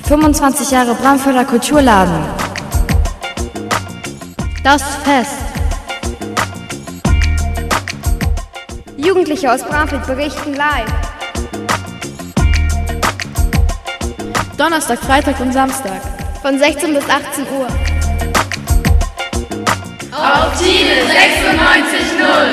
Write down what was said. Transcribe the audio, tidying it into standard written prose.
25 Jahre Bramfelder Kulturladen. Das Fest. Jugendliche aus Bramfeld berichten live. Donnerstag, Freitag und Samstag. Von 16 bis 18 Uhr. Auf Tide 96.0.